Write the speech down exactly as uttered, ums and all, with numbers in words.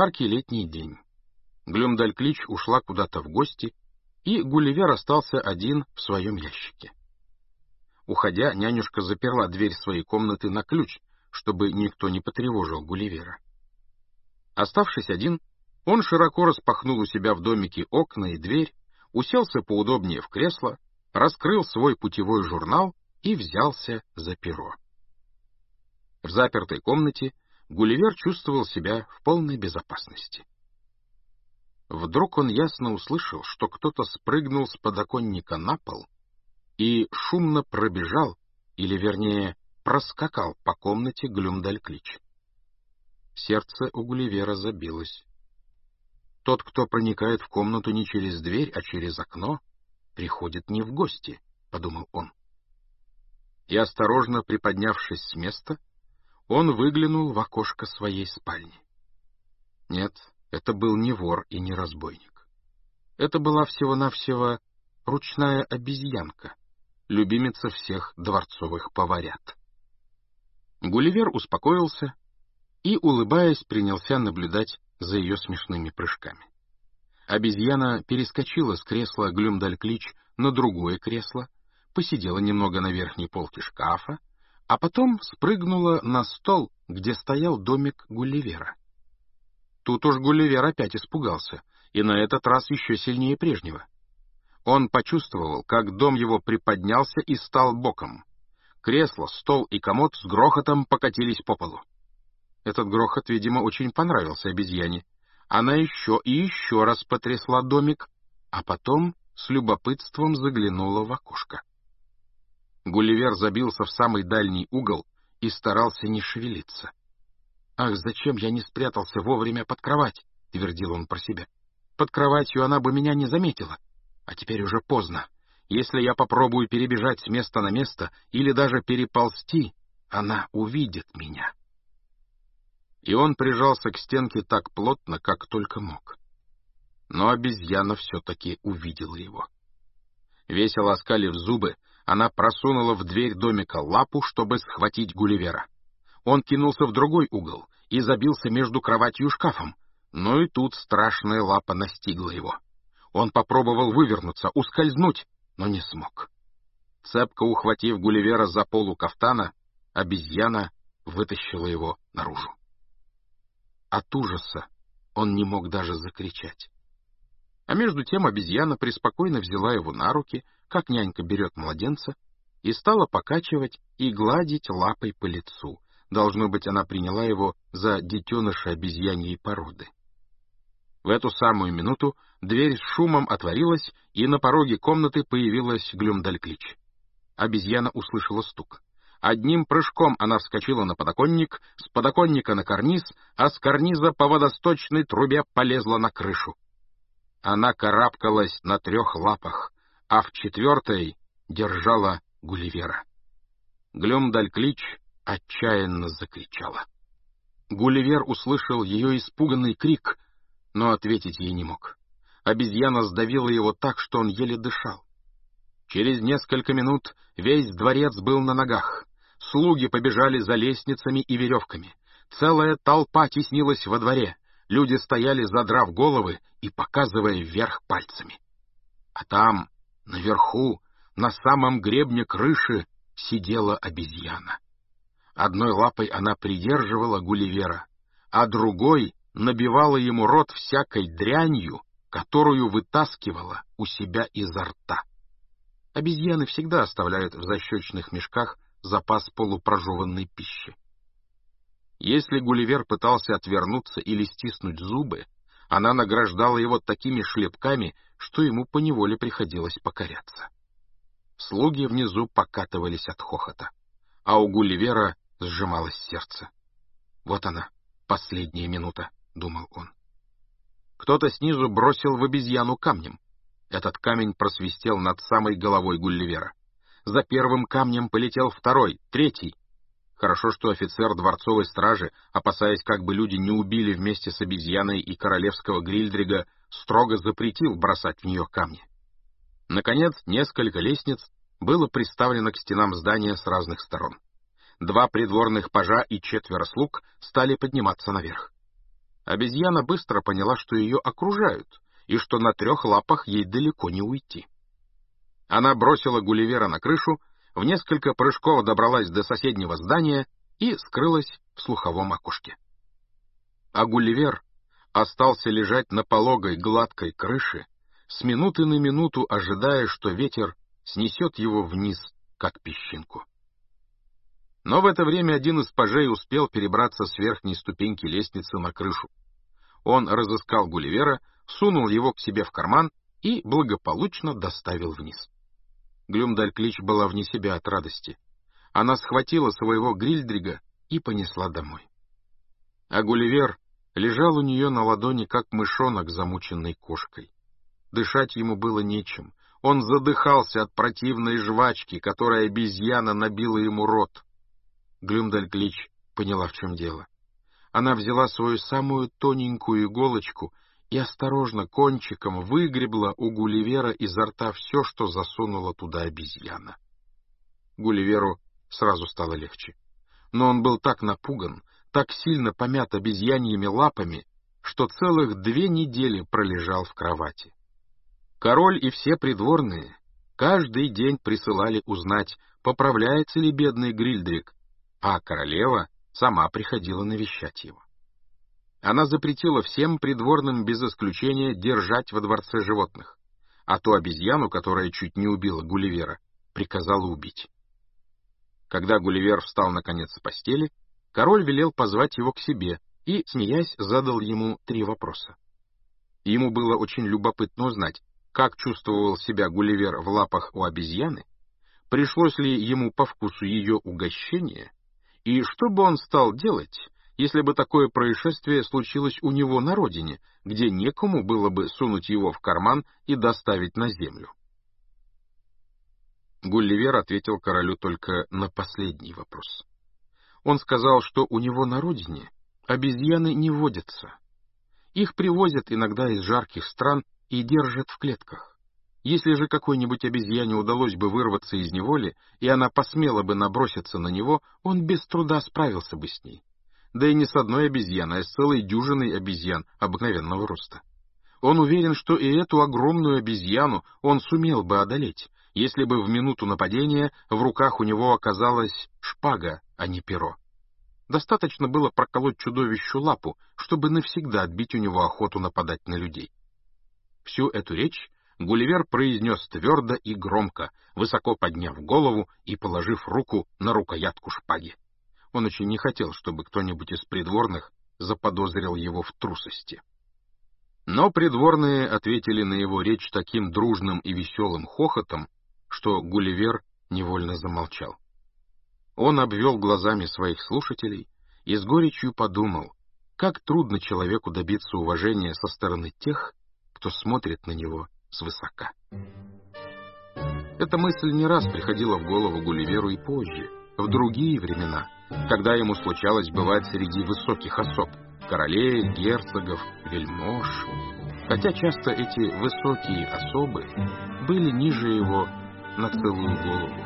жаркий летний день. Глюмдальклич ушла куда-то в гости, и Гулливер остался один в своем ящике. Уходя, нянюшка заперла дверь своей комнаты на ключ, чтобы никто не потревожил Гулливера. Оставшись один, он широко распахнул у себя в домике окна и дверь, уселся поудобнее в кресло, раскрыл свой путевой журнал и взялся за перо. В запертой комнате Гулливер чувствовал себя в полной безопасности. Вдруг он ясно услышал, что кто-то спрыгнул с подоконника на пол и шумно пробежал, или, вернее, проскакал по комнате Глюмдальклич. Сердце у Гулливера забилось. Тот, кто проникает в комнату не через дверь, а через окно, приходит не в гости, — подумал он. И, осторожно приподнявшись с места, он выглянул в окошко своей спальни. Нет, это был не вор и не разбойник. Это была всего-навсего ручная обезьянка, любимица всех дворцовых поварят. Гулливер успокоился и, улыбаясь, принялся наблюдать за ее смешными прыжками. Обезьяна перескочила с кресла Глюмдальклич на другое кресло, посидела немного на верхней полке шкафа, а потом спрыгнула на стол, где стоял домик Гулливера. Тут уж Гулливер опять испугался, и на этот раз еще сильнее прежнего. Он почувствовал, как дом его приподнялся и стал боком. Кресло, стол и комод с грохотом покатились по полу. Этот грохот, видимо, очень понравился обезьяне. Она еще и еще раз потрясла домик, а потом с любопытством заглянула в окошко. Гулливер забился в самый дальний угол и старался не шевелиться. «Ах, зачем я не спрятался вовремя под кровать?» — твердил он про себя. «Под кроватью она бы меня не заметила. А теперь уже поздно. Если я попробую перебежать с места на место или даже переползти, она увидит меня». И он прижался к стенке так плотно, как только мог. Но обезьяна все-таки увидела его. Весело оскалив зубы, она просунула в дверь домика лапу, чтобы схватить Гулливера. Он кинулся в другой угол и забился между кроватью и шкафом, но и тут страшная лапа настигла его. Он попробовал вывернуться, ускользнуть, но не смог. Цепко ухватив Гулливера за полу кафтана, обезьяна вытащила его наружу. От ужаса он не мог даже закричать. А между тем обезьяна преспокойно взяла его на руки, как нянька берет младенца, и стала покачивать и гладить лапой по лицу. Должно быть, она приняла его за детеныша обезьяньей породы. В эту самую минуту дверь с шумом отворилась, и на пороге комнаты появилась Глюмдальклич. Обезьяна услышала стук. Одним прыжком она вскочила на подоконник, с подоконника на карниз, а с карниза по водосточной трубе полезла на крышу. Она карабкалась на трех лапах, а в четвертой держала Гулливера. Глюмдальклич отчаянно закричала. Гулливер услышал ее испуганный крик, но ответить ей не мог. Обезьяна сдавила его так, что он еле дышал. Через несколько минут весь дворец был на ногах. Слуги побежали за лестницами и веревками. Целая толпа теснилась во дворе. Люди стояли, задрав головы и показывая вверх пальцами. А там, наверху, на самом гребне крыши, сидела обезьяна. Одной лапой она придерживала Гулливера, а другой набивала ему рот всякой дрянью, которую вытаскивала у себя изо рта. Обезьяны всегда оставляют в защечных мешках запас полупрожеванной пищи. Если Гулливер пытался отвернуться или стиснуть зубы, она награждала его такими шлепками, что ему поневоле приходилось покоряться. Слуги внизу покатывались от хохота, а у Гулливера сжималось сердце. «Вот она, последняя минута», — думал он. Кто-то снизу бросил в обезьяну камнем. Этот камень просвистел над самой головой Гулливера. За первым камнем полетел второй, третий. Хорошо, что офицер дворцовой стражи, опасаясь, как бы люди не убили вместе с обезьяной и королевского Грильдрига, строго запретил бросать в нее камни. Наконец, несколько лестниц было приставлено к стенам здания с разных сторон. Два придворных пажа и четверо слуг стали подниматься наверх. Обезьяна быстро поняла, что ее окружают, и что на трех лапах ей далеко не уйти. Она бросила Гулливера на крышу, в несколько прыжков добралась до соседнего здания и скрылась в слуховом окошке. А Гулливер остался лежать на пологой гладкой крыше, с минуты на минуту ожидая, что ветер снесет его вниз, как песчинку. Но в это время один из пажей успел перебраться с верхней ступеньки лестницы на крышу. Он разыскал Гулливера, сунул его к себе в карман и благополучно доставил вниз. Глюмдальклич была вне себя от радости. Она схватила своего Грильдрига и понесла домой. А Гулливер лежал у нее на ладони, как мышонок, замученный кошкой. Дышать ему было нечем. Он задыхался от противной жвачки, которой обезьяна набила ему рот. Глюмдальклич поняла, в чем дело. Она взяла свою самую тоненькую иголочку и осторожно кончиком выгребла у Гулливера изо рта все, что засунула туда обезьяна. Гулливеру сразу стало легче. Но он был так напуган, так сильно помят обезьяньими лапами, что целых две недели пролежал в кровати. Король и все придворные каждый день присылали узнать, поправляется ли бедный Грильдрик, а королева сама приходила навещать его. Она запретила всем придворным без исключения держать во дворце животных, а ту обезьяну, которая чуть не убила Гулливера, приказала убить. Когда Гулливер встал наконец с постели, король велел позвать его к себе и, смеясь, задал ему три вопроса. Ему было очень любопытно узнать, как чувствовал себя Гулливер в лапах у обезьяны, пришлось ли ему по вкусу ее угощение, и что бы он стал делать, если бы такое происшествие случилось у него на родине, где некому было бы сунуть его в карман и доставить на землю. Гулливер ответил королю только на последний вопрос. Он сказал, что у него на родине обезьяны не водятся. Их привозят иногда из жарких стран и держат в клетках. Если же какой-нибудь обезьяне удалось бы вырваться из неволи, и она посмела бы наброситься на него, он без труда справился бы с ней. Да и не с одной обезьяной, а с целой дюжиной обезьян обыкновенного роста. Он уверен, что и эту огромную обезьяну он сумел бы одолеть, если бы в минуту нападения в руках у него оказалась шпага, а не перо. Достаточно было проколоть чудовищу лапу, чтобы навсегда отбить у него охоту нападать на людей. Всю эту речь Гулливер произнес твердо и громко, высоко подняв голову и положив руку на рукоятку шпаги. Он очень не хотел, чтобы кто-нибудь из придворных заподозрил его в трусости. Но придворные ответили на его речь таким дружным и веселым хохотом, что Гулливер невольно замолчал. Он обвел глазами своих слушателей и с горечью подумал, как трудно человеку добиться уважения со стороны тех, кто смотрит на него свысока. Эта мысль не раз приходила в голову Гулливеру и позже, в другие времена, когда ему случалось бывать среди высоких особ, королей, герцогов, вельмож, хотя часто эти высокие особы были ниже его на целую голову.